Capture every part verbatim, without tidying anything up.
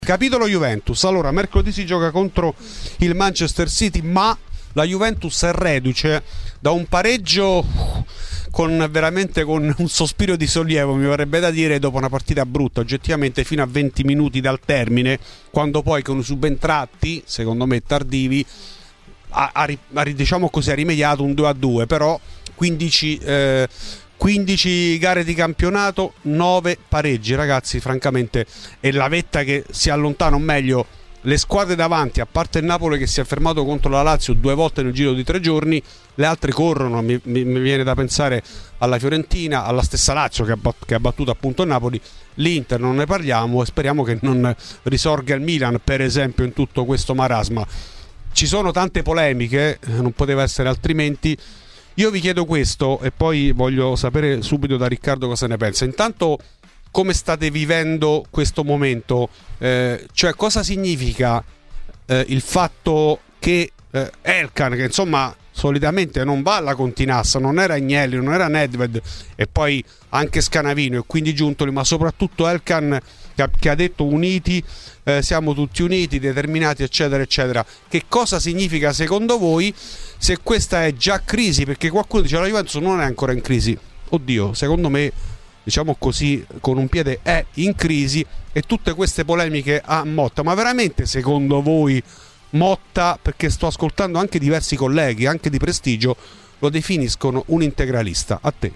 Capitolo Juventus. Allora, mercoledì si gioca contro il Manchester City, ma la Juventus è reduce da un pareggio con veramente con un sospiro di sollievo, mi verrebbe da dire, dopo una partita brutta oggettivamente fino a venti minuti dal termine, quando poi con i subentratti, secondo me tardivi, ha, ha, ha diciamo così, ha rimediato un due a due, però quindici eh, quindici gare di campionato, nove pareggi, ragazzi, francamente è la vetta che si allontana, o meglio le squadre davanti, a parte il Napoli che si è fermato contro la Lazio due volte nel giro di tre giorni, le altre corrono. Mi, mi, mi viene da pensare alla Fiorentina, alla stessa Lazio che ha, che ha battuto appunto il Napoli, l'Inter non ne parliamo, e speriamo che non risorga il Milan, per esempio, in tutto questo marasma. Ci sono tante polemiche, non poteva essere altrimenti. Io vi chiedo questo e poi voglio sapere subito da Riccardo cosa ne pensa. Intanto, come state vivendo questo momento? Eh, cioè, cosa significa eh, il fatto che eh, Elkan, che insomma solitamente non va alla Continassa, non era Agnelli, non era Nedved e poi anche Scanavino e quindi Giuntoli, ma soprattutto Elkan che ha, che ha detto uniti, eh, siamo tutti uniti, determinati, eccetera eccetera. Che cosa significa secondo voi, se questa è già crisi? Perché qualcuno dice la Juventus non è ancora in crisi. Oddio, secondo me, diciamo così, con un piede è in crisi, e tutte queste polemiche a Motta. Ma veramente secondo voi Motta, perché sto ascoltando anche diversi colleghi, anche di prestigio, lo definiscono un integralista? A te.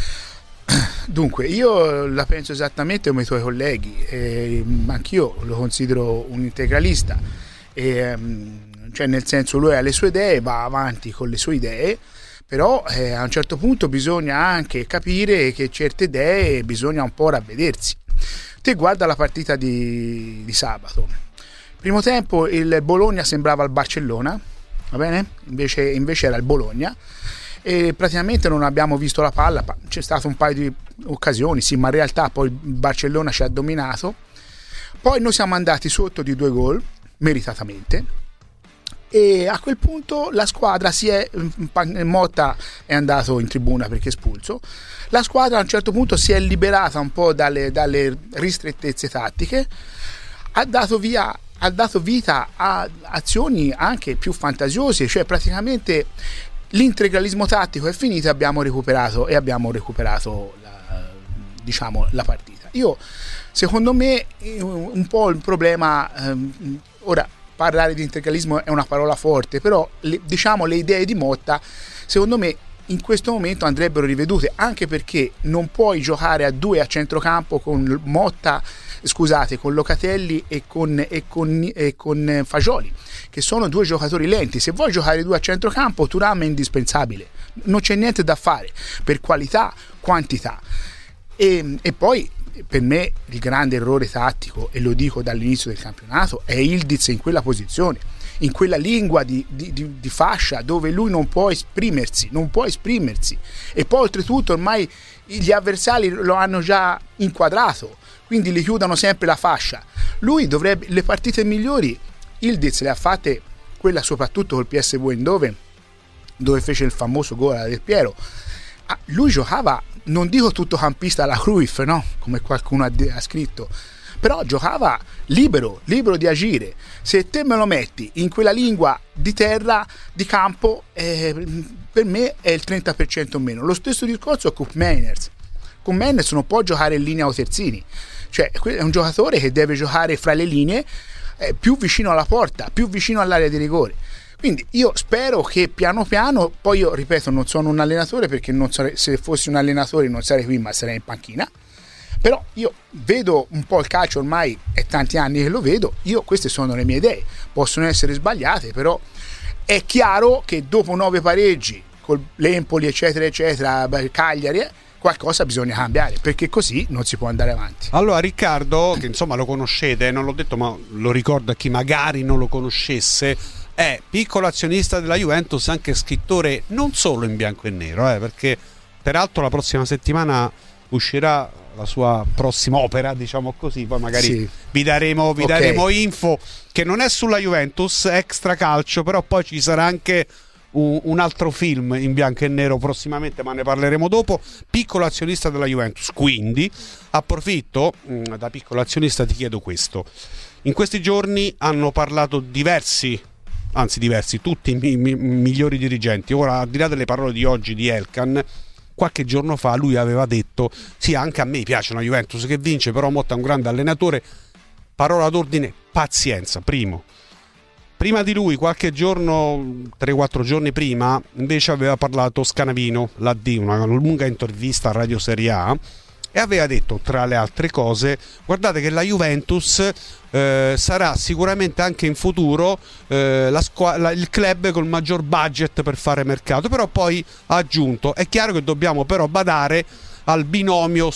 Dunque, io la penso esattamente come i tuoi colleghi, eh, anch'io lo considero un integralista, eh, cioè nel senso, lui ha le sue idee, va avanti con le sue idee, però eh, a un certo punto bisogna anche capire che certe idee bisogna un po' ravvedersi. Te guarda la partita di, di sabato. Primo tempo il Bologna sembrava il Barcellona, va bene? Invece, invece era il Bologna, e praticamente non abbiamo visto la palla. C'è stato un paio di occasioni, sì, ma in realtà poi il Barcellona ci ha dominato. Poi noi siamo andati sotto di due gol meritatamente, e a quel punto la squadra si è, Motta è andato in tribuna perché è espulso, la squadra a un certo punto si è liberata un po' dalle, dalle ristrettezze tattiche, ha dato via ha dato vita a azioni anche più fantasiose, cioè praticamente l'integralismo tattico è finito e abbiamo recuperato e abbiamo recuperato la, diciamo, la partita. Io, secondo me, un po' il problema, ehm, ora parlare di integralismo è una parola forte, però le, diciamo le idee di Motta, secondo me, in questo momento andrebbero rivedute, anche perché non puoi giocare a due a centrocampo con Motta, scusate, con Locatelli e con, e con, e con Fagioli, che sono due giocatori lenti. Se vuoi giocare due a centrocampo, Thuram è indispensabile, non c'è niente da fare per qualità, quantità. E, e poi per me il grande errore tattico, e lo dico dall'inizio del campionato, è Ildiz in quella posizione, in quella lingua di, di, di, di fascia dove lui non può esprimersi, non può esprimersi. E poi oltretutto ormai gli avversari lo hanno già inquadrato, quindi gli chiudono sempre la fascia. Lui dovrebbe, le partite migliori Ildiz le ha fatte, quella soprattutto col P S V Eindhoven, dove fece il famoso gol alla Del Piero. Ah, lui giocava, non dico tuttocampista alla Cruyff, no? Come qualcuno ha, ha scritto, però giocava libero, libero di agire. Se te me lo metti in quella lingua di terra, di campo, eh, per me è il trenta per cento meno. Lo stesso discorso con Meiners. Con Meiners non può giocare in linea o terzini, cioè è un giocatore che deve giocare fra le linee, eh, più vicino alla porta, più vicino all'area di rigore. Quindi io spero che piano piano, poi io ripeto, non sono un allenatore, perché non sare, se fossi un allenatore non sarei qui ma sarei in panchina, però io vedo un po' il calcio, ormai è tanti anni che lo vedo, io queste sono le mie idee, possono essere sbagliate, però è chiaro che dopo nove pareggi con l'Empoli eccetera eccetera, Cagliari, qualcosa bisogna cambiare, perché così non si può andare avanti. Allora Riccardo, che insomma lo conoscete, non l'ho detto ma lo ricordo a chi magari non lo conoscesse, è piccolo azionista della Juventus, anche scrittore non solo in bianco e nero, eh, perché peraltro la prossima settimana uscirà la sua prossima opera, diciamo così, poi magari sì. vi daremo, vi okay. daremo info, che non è sulla Juventus, extra calcio, però poi ci sarà anche un, un altro film in bianco e nero prossimamente, ma ne parleremo dopo. Piccolo azionista della Juventus, quindi approfitto, mh, da piccolo azionista ti chiedo questo: In questi giorni hanno parlato diversi, anzi diversi, tutti i mi- mi- migliori dirigenti. Ora, al di là delle parole di oggi di Elkann, qualche giorno fa lui aveva detto: sì, anche a me piace una Juventus che vince, però Motta è un grande allenatore. Parola d'ordine: pazienza. Primo. Prima di lui, qualche giorno, tre quattro giorni prima, invece aveva parlato Scanavino, l'A D, una lunga intervista a Radio Serie A, e aveva detto, tra le altre cose: guardate che la Juventus eh, sarà sicuramente anche in futuro eh, la squa- la, il club col maggior budget per fare mercato. Però poi ha aggiunto: è chiaro che dobbiamo però badare al binomio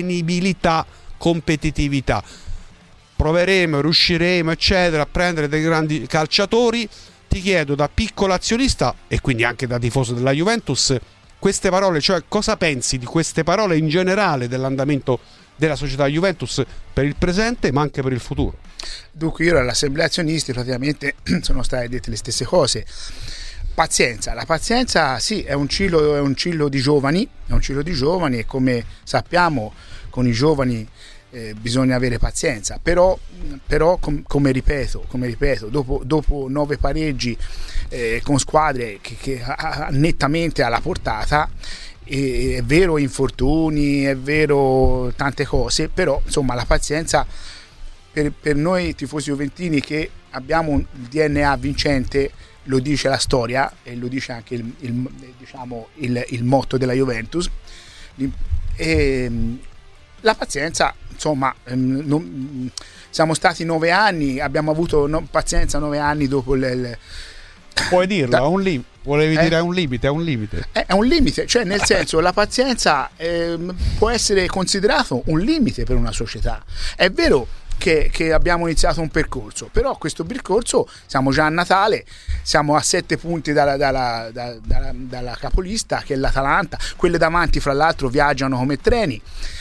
sostenibilità-competitività. Proveremo, riusciremo, eccetera, a prendere dei grandi calciatori. Ti chiedo, da piccolo azionista e quindi anche da tifoso della Juventus, queste parole, cioè cosa pensi di queste parole in generale dell'andamento della società Juventus per il presente ma anche per il futuro? Dunque, io all'assemblea azionisti praticamente sono state dette le stesse cose. Pazienza, la pazienza sì, è un ciclo, è un ciclo di giovani, è un ciclo di giovani, e come sappiamo con i giovani Eh, bisogna avere pazienza, però, però com, come ripeto, come ripeto dopo, dopo nove pareggi eh, con squadre che, che ha, nettamente alla portata, eh, è vero infortuni, è vero tante cose, però insomma la pazienza per, per noi tifosi juventini che abbiamo il D N A vincente, lo dice la storia e lo dice anche il, il, diciamo, il, il motto della Juventus, e, la pazienza, insomma, ehm, non, siamo stati nove anni, abbiamo avuto no, pazienza nove anni dopo il... il Puoi dirlo, da, è un limite, volevi eh? dire è un limite, è un limite. È, è un limite, cioè nel senso la pazienza eh, può essere considerato un limite per una società. È vero che, che abbiamo iniziato un percorso, però questo percorso siamo già a Natale, siamo a sette punti dalla, dalla, dalla, dalla, dalla capolista che è l'Atalanta, quelle davanti fra l'altro viaggiano come treni,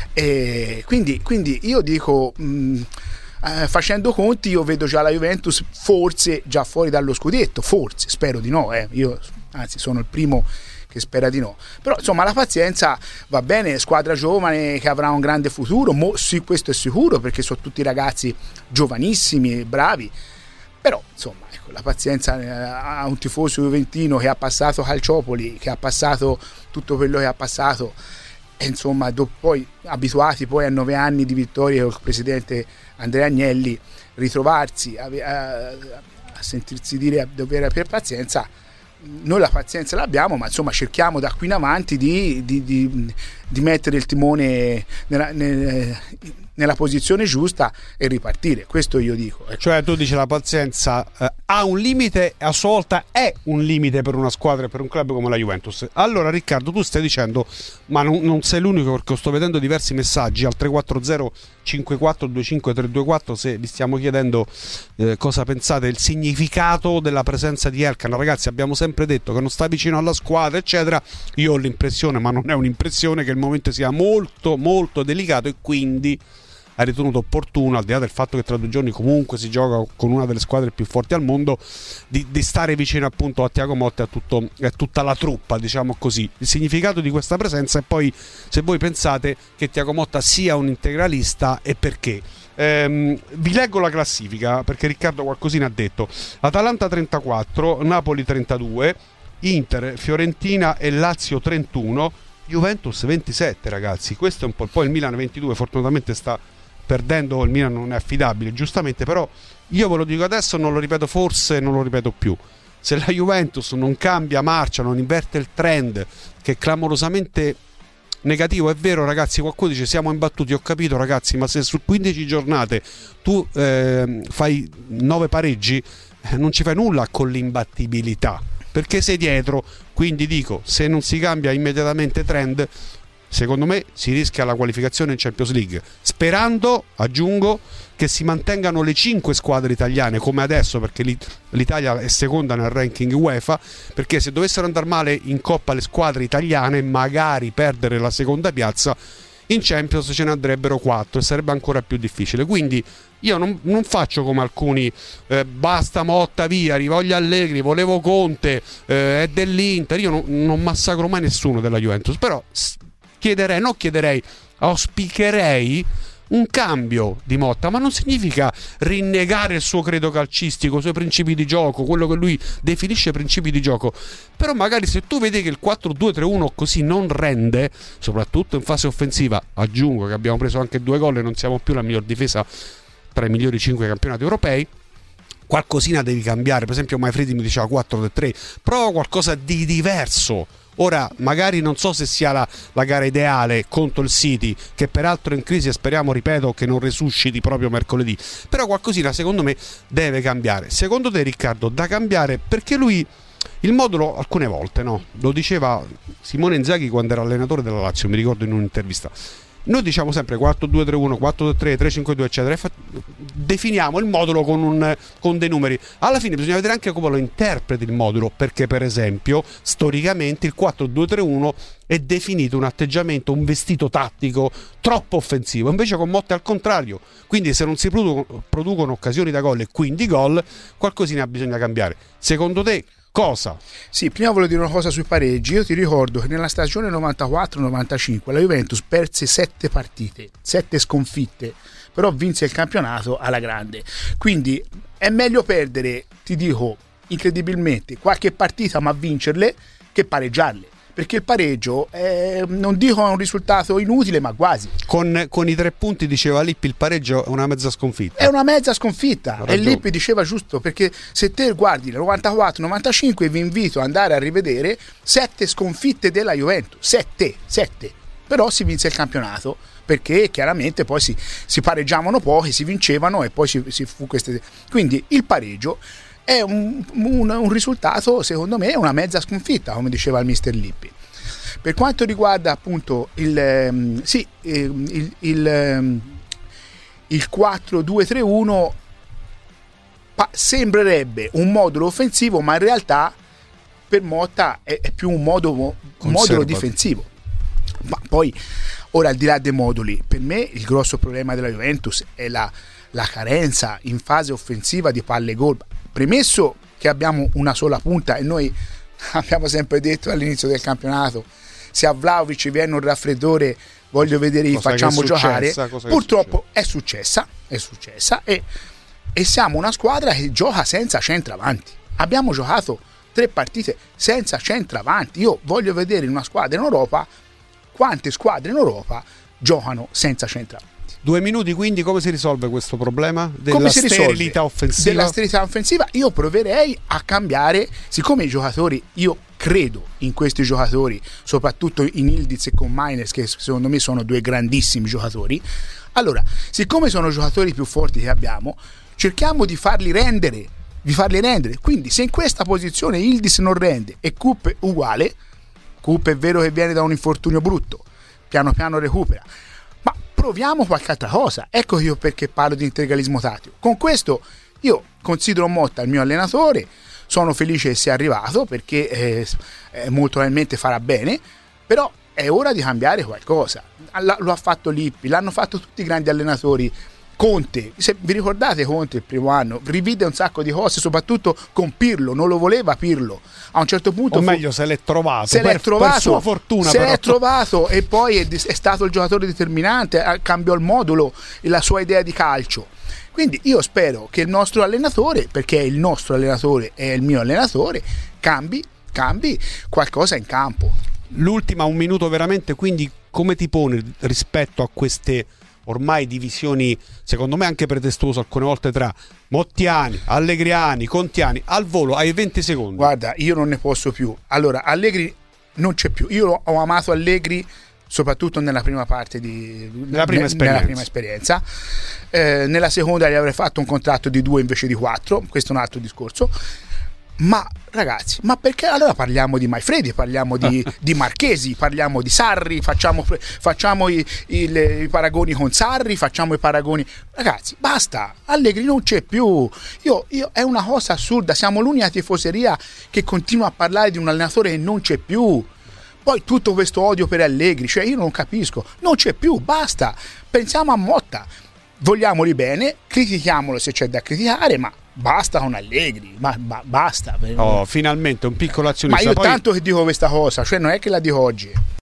e quindi, quindi io dico mh, eh, facendo conti io vedo già la Juventus forse già fuori dallo scudetto, forse, spero di no, eh. Io anzi sono il primo che spera di no, però insomma la pazienza va bene, squadra giovane che avrà un grande futuro, mo, sì, questo è sicuro, perché sono tutti ragazzi giovanissimi, bravi, però insomma ecco, la pazienza eh, a un tifoso juventino che ha passato Calciopoli, che ha passato tutto quello che ha passato, e insomma dopo, poi abituati poi a nove anni di vittorie col presidente Andrea Agnelli, ritrovarsi a, a, a sentirsi dire a dover avere pazienza. Noi la pazienza l'abbiamo, ma insomma cerchiamo da qui in avanti di, di, di, di mettere il timone nella, nella, nella posizione giusta e ripartire, questo io dico, ecco. Cioè tu dici la pazienza eh, ha un limite e a sua volta è un limite per una squadra e per un club come la Juventus. Allora Riccardo, tu stai dicendo, ma non, non sei l'unico, perché sto vedendo diversi messaggi al tre quattro zero cinque quattro due cinque tre due quattro, se vi stiamo chiedendo eh, cosa pensate del significato della presenza di Elkann. Ragazzi, abbiamo sempre detto che non sta vicino alla squadra eccetera. Io ho l'impressione, ma non è un'impressione, che il momento sia molto molto delicato, e quindi ha ritenuto opportuno, al di là del fatto che tra due giorni comunque si gioca con una delle squadre più forti al mondo, di, di stare vicino appunto a Thiago Motta e a, tutto, a tutta la truppa, diciamo così. Il significato di questa presenza, e poi se voi pensate che Thiago Motta sia un integralista e perché. Ehm, vi leggo la classifica perché Riccardo qualcosina ha detto. Atalanta trentaquattro, Napoli trentadue, Inter, Fiorentina e Lazio trentuno, Juventus ventisette, ragazzi. Questo è un po'. Poi il Milan ventidue, fortunatamente sta perdendo, il Milan non è affidabile giustamente, però io ve lo dico adesso, non lo ripeto forse, non lo ripeto più: se la Juventus non cambia marcia, non inverte il trend che è clamorosamente negativo, è vero ragazzi, qualcuno dice siamo imbattuti, ho capito ragazzi, ma se su quindici giornate tu eh, fai nove pareggi, eh, non ci fai nulla con l'imbattibilità, perché sei dietro. Quindi dico, se non si cambia immediatamente trend, secondo me si rischia la qualificazione in Champions League, sperando, aggiungo, che si mantengano le cinque squadre italiane come adesso, perché l'Italia è seconda nel ranking UEFA, perché se dovessero andare male in Coppa le squadre italiane, magari perdere la seconda piazza, in Champions ce ne andrebbero quattro e sarebbe ancora più difficile. Quindi io non, non faccio come alcuni, eh, basta Motta via, rivoglio Allegri, volevo Conte, eh, è dell'Inter. Io non, non massacro mai nessuno della Juventus, però chiederei, non chiederei, auspicherei un cambio di Motta, ma non significa rinnegare il suo credo calcistico, i suoi principi di gioco, quello che lui definisce principi di gioco. Però magari se tu vedi che il quattro due tre uno così non rende, soprattutto in fase offensiva, aggiungo che abbiamo preso anche due gol e non siamo più la miglior difesa tra i migliori cinque campionati europei, qualcosina devi cambiare. Per esempio Maifredi mi diceva quattro tre tre, prova qualcosa di diverso. Ora magari non so se sia la, la gara ideale contro il City, che peraltro è in crisi e speriamo, ripeto, che non resusciti proprio mercoledì, però qualcosina secondo me deve cambiare. Secondo te, Riccardo, da cambiare? Perché lui il modulo alcune volte, no? Lo diceva Simone Inzaghi quando era allenatore della Lazio, mi ricordo in un'intervista. Noi diciamo sempre quattro due tre uno, quattro due tre, tre cinque due eccetera, definiamo il modulo con, un, con dei numeri. Alla fine bisogna vedere anche come lo interpreti il modulo, perché per esempio storicamente il quattro due tre uno è definito un atteggiamento, un vestito tattico troppo offensivo, invece con Motta è al contrario. Quindi se non si producono, producono occasioni da gol e quindi gol, qualcosina bisogna cambiare. Secondo te cosa? Sì, prima voglio dire una cosa sui pareggi. Io ti ricordo che nella stagione novantaquattro novantacinque la Juventus perse sette partite, sette sconfitte, però vinse il campionato alla grande. Quindi è meglio perdere, ti dico incredibilmente, qualche partita ma vincerle che pareggiarle, perché il pareggio è, non dico un risultato inutile, ma quasi. Con, con i tre punti, diceva Lippi, il pareggio è una mezza sconfitta. È una mezza sconfitta, e Lippi diceva giusto, perché se te guardi il novantaquattro novantacinque vi invito ad andare a rivedere sette sconfitte della Juventus, sette, sette, però si vinse il campionato, perché chiaramente poi si, si pareggiavano pochi, si vincevano e poi si, si fu queste. Quindi il pareggio è un, un, un risultato, secondo me, una mezza sconfitta, come diceva il mister Lippi. Per quanto riguarda appunto il, ehm, sì, ehm, il, il, ehm, il quattro due tre uno pa- sembrerebbe un modulo offensivo, ma in realtà per Motta è, è più un, modo, un modulo difensivo. Ma poi, ora, al di là dei moduli, per me il grosso problema della Juventus è la, la carenza in fase offensiva di palle gol. Premesso che abbiamo una sola punta, e noi abbiamo sempre detto all'inizio del campionato, se a Vlahovic viene un raffreddore voglio vedere, cosa facciamo giocare. Purtroppo è successa, è successa e, e siamo una squadra che gioca senza centravanti. Abbiamo giocato tre partite senza centravanti. Io voglio vedere in una squadra in Europa quante squadre in Europa giocano senza centravanti. Due minuti, quindi come si risolve questo problema della sterilità offensiva? Della sterilità offensiva io proverei a cambiare, siccome i giocatori, io credo in questi giocatori, soprattutto in Ildiz e con Mainers, che secondo me sono due grandissimi giocatori. Allora, siccome sono giocatori più forti che abbiamo, cerchiamo di farli rendere, di farli rendere. Quindi se in questa posizione Ildiz non rende e Coop uguale, Coop è vero che viene da un infortunio brutto, piano piano recupera, ma proviamo qualche altra cosa. Ecco io perché parlo di integralismo tattico. Con questo io considero Motta il mio allenatore, sono felice che sia arrivato, perché eh, eh, molto probabilmente farà bene, però è ora di cambiare qualcosa. L- lo ha fatto Lippi, l'hanno fatto tutti i grandi allenatori. Conte, se vi ricordate Conte il primo anno, rivide un sacco di cose, soprattutto con Pirlo, non lo voleva Pirlo. A un certo punto, o meglio, fu, se l'è trovato, se per, l'è trovato, per sua fortuna. Se però. l'è trovato e poi è, è stato il giocatore determinante, cambiò il modulo, la sua idea di calcio. Quindi io spero che il nostro allenatore, perché è il nostro allenatore, è il mio allenatore, cambi, cambi qualcosa in campo. L'ultima, un minuto veramente, quindi come ti poni rispetto a queste ormai divisioni, secondo me anche pretestuose alcune volte, tra Mottiani, Allegriani, Contiani? Al volo, hai venti secondi. Guarda, io non ne posso più. Allora, Allegri non c'è più. Io ho amato Allegri soprattutto nella prima parte di nella prima ne, esperienza, nella prima esperienza. Eh, nella seconda gli avrei fatto un contratto di due invece di quattro, questo è un altro discorso. Ma ragazzi, ma perché allora parliamo di Maifredi, parliamo di, di Marchesi, parliamo di Sarri, facciamo, facciamo i, i, i paragoni con Sarri, facciamo i paragoni. Ragazzi, basta, Allegri non c'è più. Io, io, è una cosa assurda, siamo l'unica tifoseria che continua a parlare di un allenatore che non c'è più. Poi tutto questo odio per Allegri, cioè io non capisco, non c'è più, basta. Pensiamo a Motta, vogliamoli bene, critichiamolo se c'è da criticare, ma basta con Allegri, ma, ma basta. Oh, finalmente un piccolo azionista. Ma io Poi... tanto che dico questa cosa, cioè non è che la dico oggi.